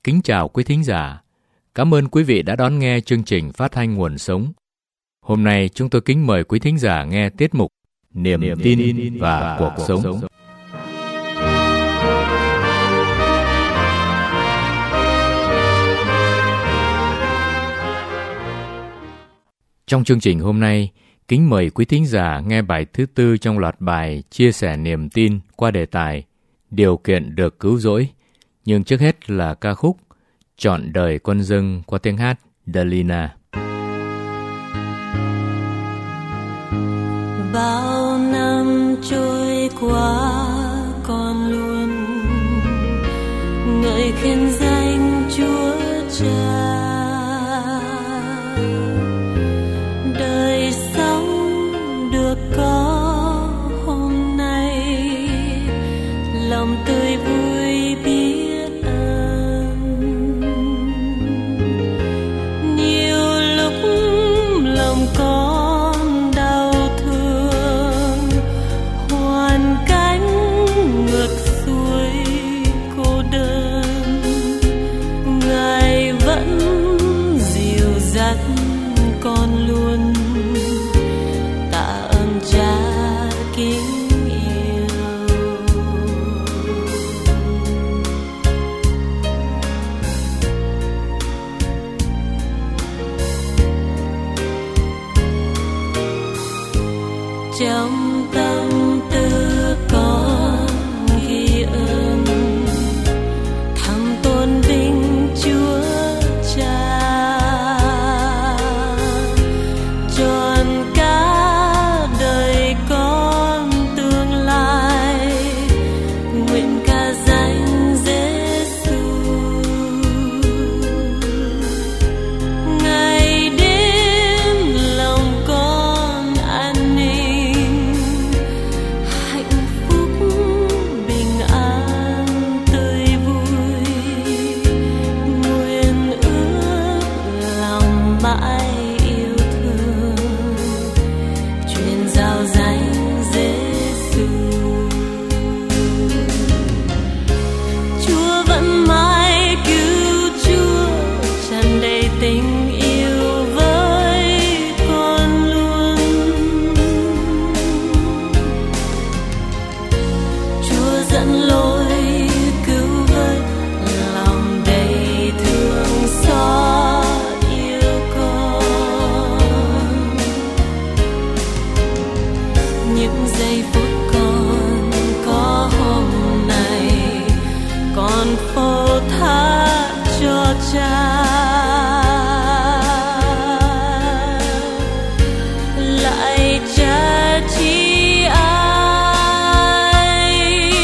kính chào quý thính giả. Cảm ơn quý vị đã đón nghe chương trình phát thanh Nguồn Sống. Hôm nay chúng tôi kính mời quý thính giả nghe tiết mục Niềm tin và cuộc sống. Trong chương trình hôm nay, kính mời quý thính giả nghe bài thứ 4 trong loạt bài chia sẻ niềm tin qua đề tài Điều kiện được cứu rỗi. Nhưng trước hết là ca khúc Trọn đời con dâng qua tiếng hát Delina. Bao năm trôi qua con luôn ngợi khen danh Chúa Cha. Đời sống được có hôm nay, lòng tươi vui biết ơn. Nhiều lúc lòng con đau thương, hoàn cảnh ngược xuôi cô đơn, Ngài vẫn dìu dắt con luôn. Tạ ơn Cha kính yêu. Trong tâm tư con ghi ơn, thầm tôn vinh Chúa Cha. Trọn cả đời con tương lai, nguyện ca danh Giêsu. Ngày đêm lòng con an ninh, hạnh phúc bình an tươi vui. Nguyện ước lòng mãi yêu thương, truyền giao danh Giêsu. Chúa vẫn mãi cứu Chúa, tràn đầy tình yêu với con luôn. Chúa dẫn lối cứu vớt, lòng đầy thương xót yêu con. Những giây phút con có hôm nay, con phó thác cho Cha. Lạy Cha chi ai,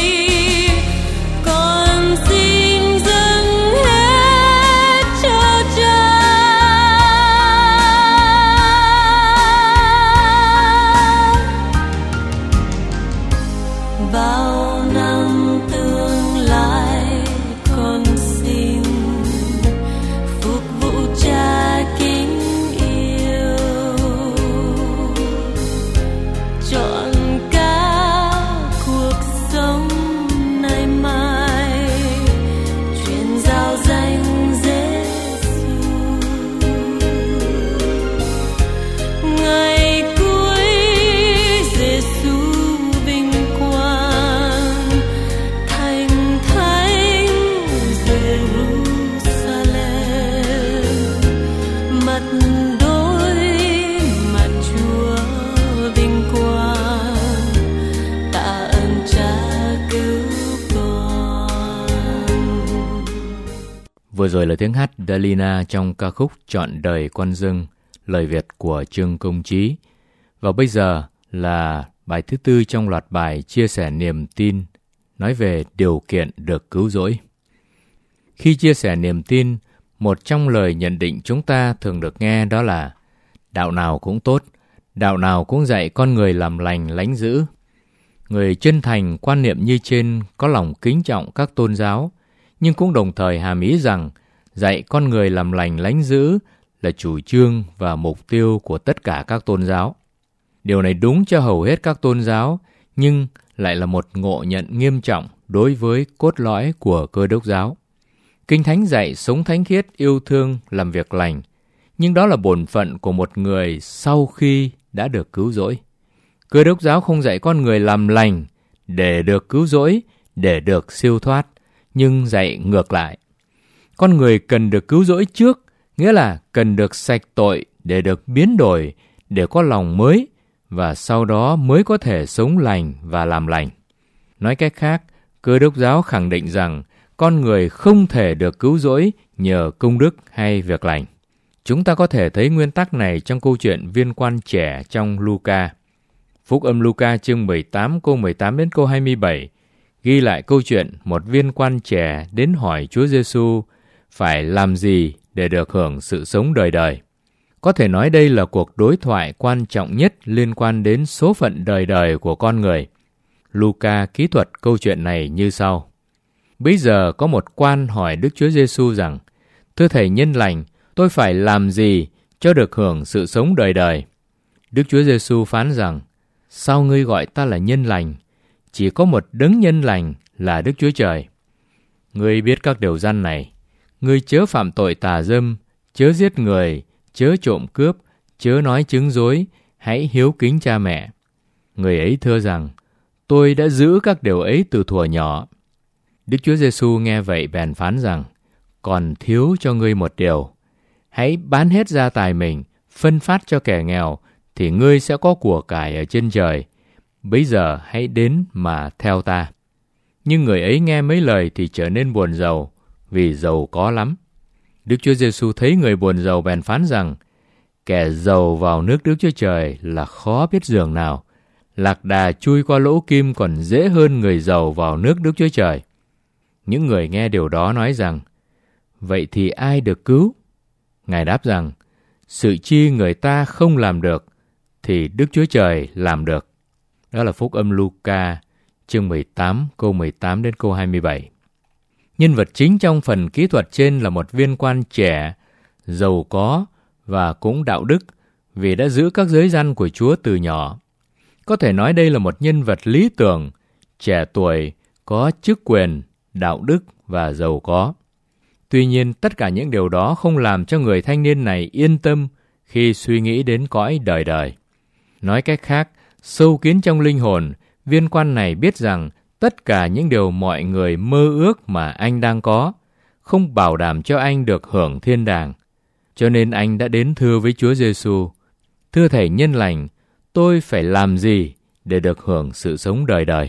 con xin dâng hết cho Cha. Bao năm tương lai con xin phục vụ Cha kính yêu. Trọn cả cuộc sống nay mai, truyền giao danh Giêsu. Ngày cuối Giêsu vinh quang, thành thánh Jerusalem. Mặt đối mặt Chúa vinh quang, tạ ơn Cha cứu con. Vừa rồi là tiếng hát Delina trong ca khúc Trọn đời con dâng, lời Việt của Trương Công Trí. Và bây giờ là bài thứ 4 trong loạt bài chia sẻ niềm tin, nói về điều kiện được cứu rỗi. Khi chia sẻ niềm tin, một trong lời nhận định chúng ta thường được nghe đó là đạo nào cũng tốt, đạo nào cũng dạy con người làm lành lánh dữ. Người chân thành quan niệm như trên có lòng kính trọng các tôn giáo, nhưng cũng đồng thời hàm ý rằng dạy con người làm lành lánh dữ là chủ trương và mục tiêu của tất cả các tôn giáo. Điều này đúng cho hầu hết các tôn giáo, nhưng lại là một ngộ nhận nghiêm trọng đối với cốt lõi của Cơ Đốc giáo. Kinh Thánh dạy sống thánh khiết, yêu thương, làm việc lành. Nhưng đó là bổn phận của một người sau khi đã được cứu rỗi. Cơ đốc giáo không dạy con người làm lành để được cứu rỗi, để được siêu thoát, nhưng dạy ngược lại. Con người cần được cứu rỗi trước, nghĩa là cần được sạch tội để được biến đổi, để có lòng mới, và sau đó mới có thể sống lành và làm lành. Nói cách khác, Cơ đốc giáo khẳng định rằng con người không thể được cứu rỗi nhờ công đức hay việc lành. Chúng ta có thể thấy nguyên tắc này trong câu chuyện viên quan trẻ trong Luca. Phúc âm Luca chương 18 câu 18 đến câu 27 ghi lại câu chuyện một viên quan trẻ đến hỏi Chúa Giêsu phải làm gì để được hưởng sự sống đời đời. Có thể nói đây là cuộc đối thoại quan trọng nhất liên quan đến số phận đời đời của con người. Luca kỹ thuật câu chuyện này như sau. Bây giờ có một quan hỏi Đức Chúa Giêsu rằng: Thưa Thầy nhân lành, tôi phải làm gì cho được hưởng sự sống đời đời? Đức Chúa Giêsu phán rằng: Sao ngươi gọi ta là nhân lành? Chỉ có một đấng nhân lành là Đức Chúa Trời. Ngươi biết các điều răn này: Ngươi chớ phạm tội tà dâm, chớ giết người, chớ trộm cướp, chớ nói chứng dối, hãy hiếu kính cha mẹ. Người ấy thưa rằng: Tôi đã giữ các điều ấy từ thuở nhỏ. Đức Chúa Giêsu nghe vậy bèn phán rằng: Còn thiếu cho ngươi một điều. Hãy bán hết gia tài mình, phân phát cho kẻ nghèo, thì ngươi sẽ có của cải ở trên trời. Bấy giờ hãy đến mà theo ta. Nhưng người ấy nghe mấy lời thì trở nên buồn rầu, vì giàu có lắm. Đức Chúa Giêsu thấy người buồn rầu bèn phán rằng: Kẻ giàu vào nước Đức Chúa Trời là khó biết dường nào. Lạc đà chui qua lỗ kim còn dễ hơn người giàu vào nước Đức Chúa Trời. Những người nghe điều đó nói rằng: Vậy thì ai được cứu? Ngài đáp rằng: Sự chi người ta không làm được, thì Đức Chúa Trời làm được. Đó là Phúc âm Luca, chương 18, câu 18 đến câu 27. Nhân vật chính trong phần kỹ thuật trên là một viên quan trẻ, giàu có và cũng đạo đức, vì đã giữ các giới răn của Chúa từ nhỏ. Có thể nói đây là một nhân vật lý tưởng, trẻ tuổi, có chức quyền, đạo đức và giàu có. Tuy nhiên, tất cả những điều đó không làm cho người thanh niên này yên tâm khi suy nghĩ đến cõi đời đời. Nói cách khác, sâu kín trong linh hồn, viên quan này biết rằng tất cả những điều mọi người mơ ước mà anh đang có không bảo đảm cho anh được hưởng thiên đàng. Cho nên anh đã đến thưa với Chúa Giêsu: Thưa Thầy nhân lành, tôi phải làm gì để được hưởng sự sống đời đời?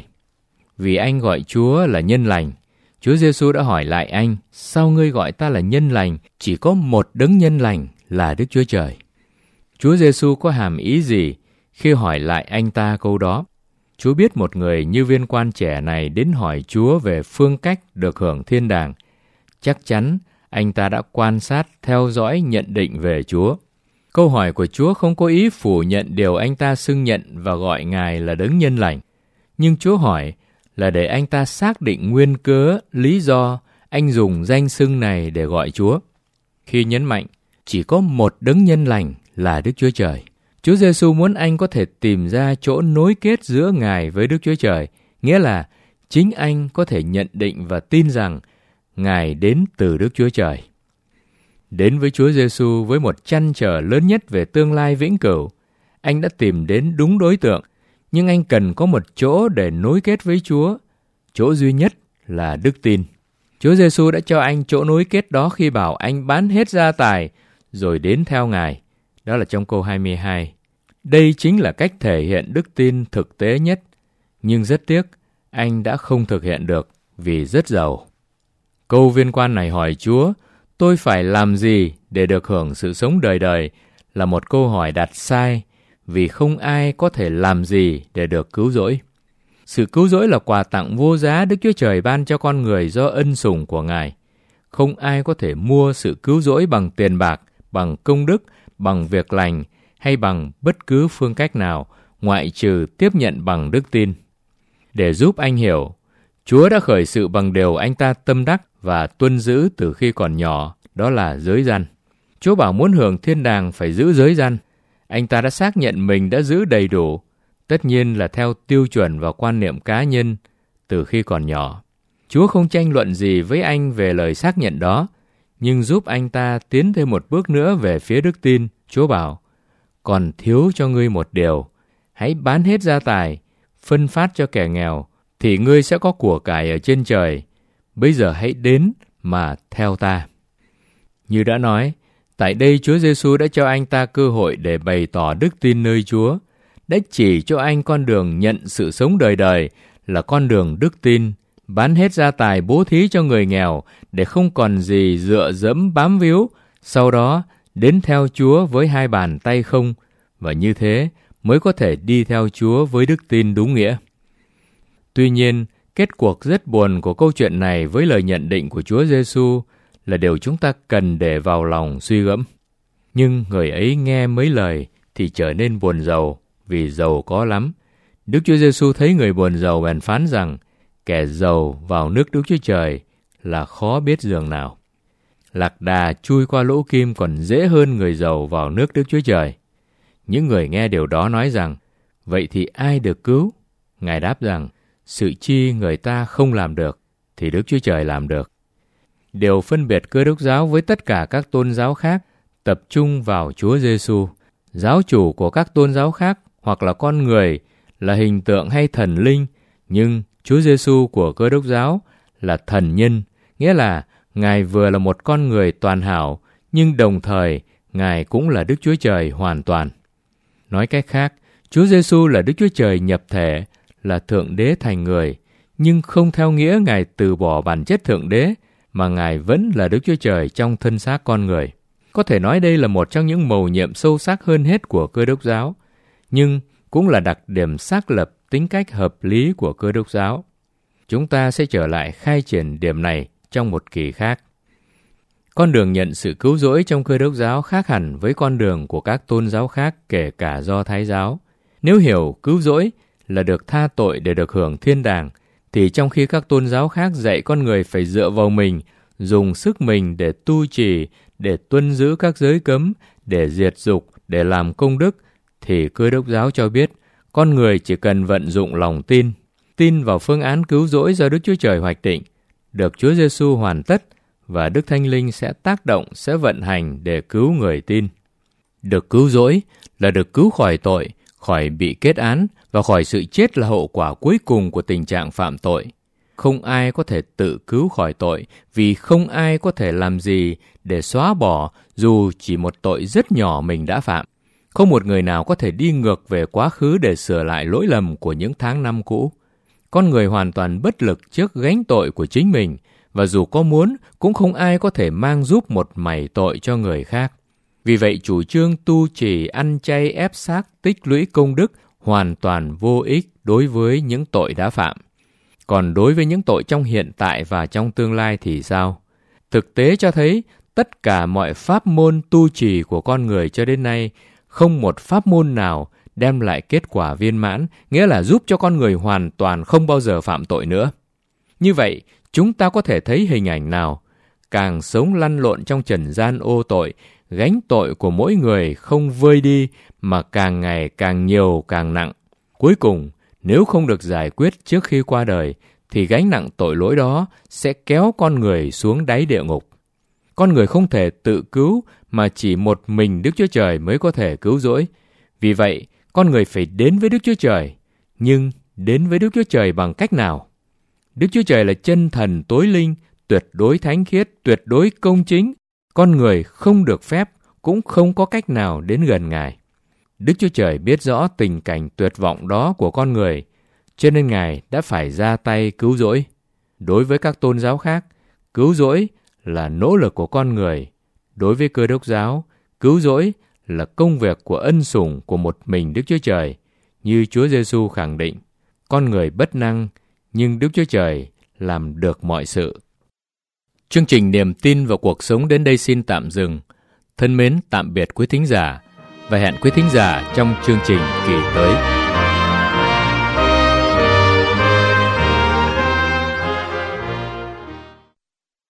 Vì anh gọi Chúa là nhân lành, Chúa Giêsu đã hỏi lại anh: Sao ngươi gọi ta là nhân lành? Chỉ có một đấng nhân lành là Đức Chúa Trời. Chúa Giêsu có hàm ý gì khi hỏi lại anh ta câu đó? Chúa biết một người như viên quan trẻ này đến hỏi Chúa về phương cách được hưởng thiên đàng. Chắc chắn anh ta đã quan sát, theo dõi, nhận định về Chúa. Câu hỏi của Chúa không có ý phủ nhận điều anh ta xưng nhận và gọi Ngài là đấng nhân lành. Nhưng Chúa hỏi là để anh ta xác định nguyên cớ, lý do anh dùng danh xưng này để gọi Chúa. Khi nhấn mạnh chỉ có một đấng nhân lành là Đức Chúa Trời, Chúa Giêsu muốn anh có thể tìm ra chỗ nối kết giữa Ngài với Đức Chúa Trời, nghĩa là chính anh có thể nhận định và tin rằng Ngài đến từ Đức Chúa Trời. Đến với Chúa Giêsu với một trăn trở lớn nhất về tương lai vĩnh cửu, anh đã tìm đến đúng đối tượng, nhưng anh cần có một chỗ để nối kết với Chúa. Chỗ duy nhất là đức tin. Chúa Giêsu đã cho anh chỗ nối kết đó khi bảo anh bán hết gia tài rồi đến theo Ngài. Đó là trong câu 22. Đây chính là cách thể hiện đức tin thực tế nhất, nhưng rất tiếc, anh đã không thực hiện được vì rất giàu. Câu viên quan này hỏi Chúa: Tôi phải làm gì để được hưởng sự sống đời đời? Là một câu hỏi đặt sai, vì không ai có thể làm gì để được cứu rỗi. Sự cứu rỗi là quà tặng vô giá Đức Chúa Trời ban cho con người do ân sủng của Ngài. Không ai có thể mua sự cứu rỗi bằng tiền bạc, bằng công đức, bằng việc lành hay bằng bất cứ phương cách nào, ngoại trừ tiếp nhận bằng đức tin. Để giúp anh hiểu, Chúa đã khởi sự bằng điều anh ta tâm đắc và tuân giữ từ khi còn nhỏ, đó là giới răn. Chúa bảo muốn hưởng thiên đàng phải giữ giới răn. Anh ta đã xác nhận mình đã giữ đầy đủ, tất nhiên là theo tiêu chuẩn và quan niệm cá nhân từ khi còn nhỏ. Chúa không tranh luận gì với anh về lời xác nhận đó, nhưng giúp anh ta tiến thêm một bước nữa về phía đức tin. Chúa bảo, còn thiếu cho ngươi một điều, hãy bán hết gia tài, phân phát cho kẻ nghèo, thì ngươi sẽ có của cải ở trên trời. Bây giờ hãy đến mà theo ta. Như đã nói, tại đây Chúa Giêsu đã cho anh ta cơ hội để bày tỏ đức tin nơi Chúa, đã chỉ cho anh con đường nhận sự sống đời đời là con đường đức tin, bán hết gia tài bố thí cho người nghèo để không còn gì dựa dẫm bám víu, sau đó đến theo Chúa với hai bàn tay không, và như thế mới có thể đi theo Chúa với đức tin đúng nghĩa. Tuy nhiên, kết cuộc rất buồn của câu chuyện này với lời nhận định của Chúa Giêsu là điều chúng ta cần để vào lòng suy gẫm. Nhưng người ấy nghe mấy lời thì trở nên buồn rầu, vì giàu có lắm. Đức Chúa Giêsu thấy người buồn rầu bèn phán rằng, kẻ giàu vào nước Đức Chúa Trời là khó biết dường nào. Lạc đà chui qua lỗ kim còn dễ hơn người giàu vào nước Đức Chúa Trời. Những người nghe điều đó nói rằng, vậy thì ai được cứu? Ngài đáp rằng, sự chi người ta không làm được, thì Đức Chúa Trời làm được. Điều phân biệt Cơ Đốc giáo với tất cả các tôn giáo khác tập trung vào Chúa Giêsu. Giáo chủ của các tôn giáo khác hoặc là con người, là hình tượng hay thần linh, nhưng Chúa Giêsu của Cơ Đốc giáo là thần nhân, nghĩa là Ngài vừa là một con người toàn hảo, nhưng đồng thời Ngài cũng là Đức Chúa Trời hoàn toàn. Nói cách khác, Chúa Giêsu là Đức Chúa Trời nhập thể, là Thượng Đế thành người, nhưng không theo nghĩa Ngài từ bỏ bản chất Thượng Đế, mà Ngài vẫn là Đức Chúa Trời trong thân xác con người. Có thể nói đây là một trong những mầu nhiệm sâu sắc hơn hết của Cơ Đốc giáo, nhưng cũng là đặc điểm xác lập tính cách hợp lý của Cơ Đốc giáo. Chúng ta sẽ trở lại khai triển điểm này trong một kỳ khác. Con đường nhận sự cứu rỗi trong Cơ Đốc giáo khác hẳn với con đường của các tôn giáo khác, kể cả Do Thái giáo. Nếu hiểu cứu rỗi là được tha tội để được hưởng thiên đàng, thì trong khi các tôn giáo khác dạy con người phải dựa vào mình, dùng sức mình để tu trì, để tuân giữ các giới cấm, để diệt dục, để làm công đức, thì Cơ Đốc giáo cho biết con người chỉ cần vận dụng lòng tin vào phương án cứu rỗi do Đức Chúa Trời hoạch định, được Chúa Giêsu hoàn tất, và Đức Thánh Linh sẽ tác động, sẽ vận hành để cứu người tin. Được cứu rỗi là được cứu khỏi tội, khỏi bị kết án, và khỏi sự chết là hậu quả cuối cùng của tình trạng phạm tội. Không ai có thể tự cứu khỏi tội, vì không ai có thể làm gì để xóa bỏ dù chỉ một tội rất nhỏ mình đã phạm. Không một người nào có thể đi ngược về quá khứ để sửa lại lỗi lầm của những tháng năm cũ. Con người hoàn toàn bất lực trước gánh tội của chính mình, và dù có muốn, cũng không ai có thể mang giúp một mảy tội cho người khác. Vì vậy, chủ trương tu trì, ăn chay, ép xác, tích lũy công đức hoàn toàn vô ích đối với những tội đã phạm. Còn đối với những tội trong hiện tại và trong tương lai thì sao? Thực tế cho thấy, tất cả mọi pháp môn tu trì của con người cho đến nay, không một pháp môn nào đem lại kết quả viên mãn, nghĩa là giúp cho con người hoàn toàn không bao giờ phạm tội nữa. Như vậy, chúng ta có thể thấy hình ảnh nào? Càng sống lăn lộn trong trần gian ô tội, gánh tội của mỗi người không vơi đi, mà càng ngày càng nhiều, càng nặng. Cuối cùng, nếu không được giải quyết trước khi qua đời, thì gánh nặng tội lỗi đó sẽ kéo con người xuống đáy địa ngục. Con người không thể tự cứu, mà chỉ một mình Đức Chúa Trời mới có thể cứu rỗi. Vì vậy, con người phải đến với Đức Chúa Trời. Nhưng đến với Đức Chúa Trời bằng cách nào? Đức Chúa Trời là chân thần tối linh, tuyệt đối thánh khiết, tuyệt đối công chính. Con người không được phép, cũng không có cách nào đến gần Ngài. Đức Chúa Trời biết rõ tình cảnh tuyệt vọng đó của con người, cho nên Ngài đã phải ra tay cứu rỗi. Đối với các tôn giáo khác, cứu rỗi là nỗ lực của con người. Đối với Cơ Đốc giáo, cứu rỗi là công việc của ân sủng của một mình Đức Chúa Trời. Như Chúa Giêsu khẳng định, con người bất năng, nhưng Đức Chúa Trời làm được mọi sự. Chương trình Niềm tin vào cuộc sống đến đây xin tạm dừng. Thân mến tạm biệt quý thính giả, và hẹn quý thính giả trong chương trình kỳ tới.